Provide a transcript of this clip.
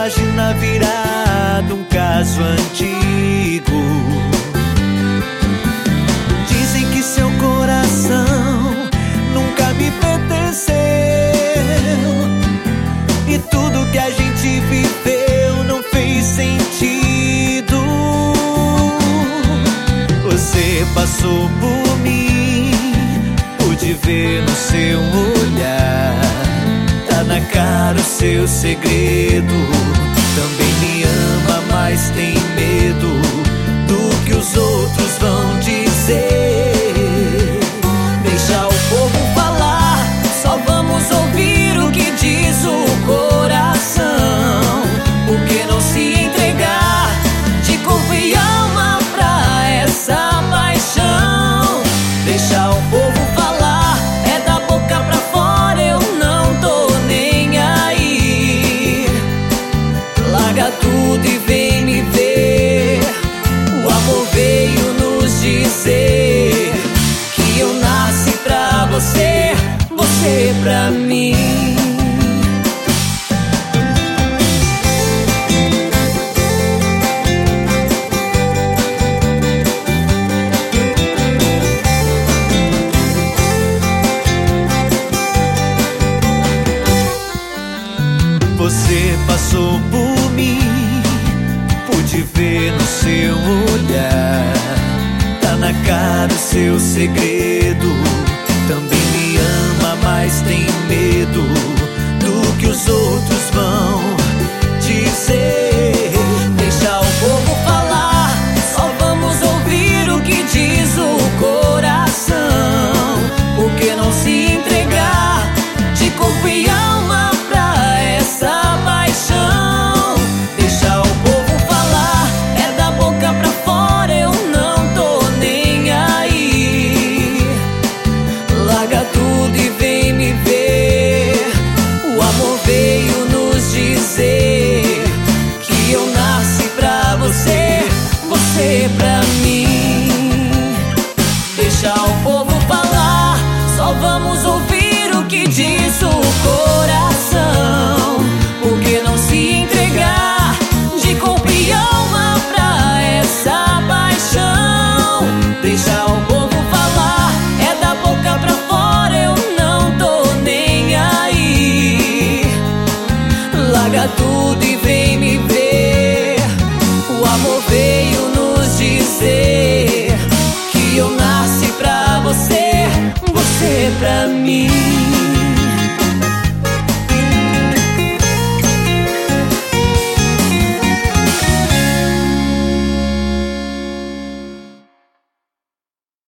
página virada, um caso antigo. Dizem que seu coração nunca me pertenceu, e tudo que a gente viveu não fez sentido. Você passou por mim, pude ver no seu olhar, tá na cara o seu segredo. Também me ama, mas tem medo do que os outros vão dizer. Deixa o povo falar, só vamos ouvir o que diz o coração. Por que não se entregar de corpo e alma pra essa paixão? Deixa o povo falar, é da boca pra fora, eu não tô nem aí. Larga tudo e vem me ver. O amor veio nos dizer que eu nasci pra você, você pra mim. Você passou por mim, pude ver no seu olhar, tá na cara o seu segredo. Também me ama, mas tem medo do que os outros vão dizer. Deixa o povo falar, só vamos ouvir o que diz o coração. Por que não se entregar de corpo e alma pra essa paixão? Deixa o povo falar, é da boca pra fora, eu não tô nem aí. Larga tudo e vem me ver. O amor veio nos dizer que eu nasci pra você, você pra mim. Deixa o povo falar, só vamos ouvir o que diz o coração. Por que não se entregar de corpo e alma pra essa paixão? Deixa o povo falar, é da boca pra fora, eu não tô nem aí. Larga tudo e vem me ver. O amor veio nos dizer que eu nasci pra você, você pra mim.